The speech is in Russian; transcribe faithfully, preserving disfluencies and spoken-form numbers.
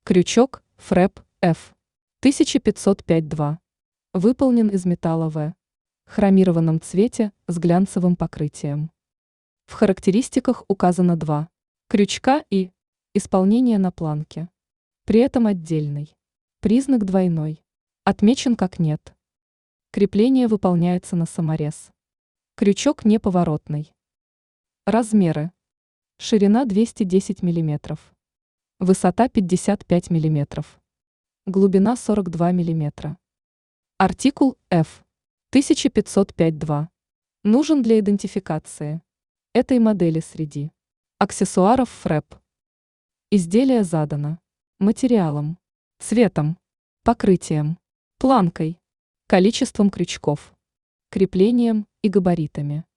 Крючок фрэп эф тысяча пятьсот пять два. Выполнен из металла В. Хромированном цвете с глянцевым покрытием. В характеристиках указано два крючка и исполнение на планке. При этом отдельный. Признак двойной. Отмечен как нет. Крепление выполняется на саморез. Крючок неповоротный. Размеры. Ширина двести десять миллиметров. Высота пятьдесят пять миллиметров. Глубина сорок два миллиметра. Артикул эф тысяча пятьсот пять два. Нужен для идентификации этой модели среди аксессуаров фрэп. Изделие задано материалом, цветом, покрытием, планкой, количеством крючков, креплением и габаритами.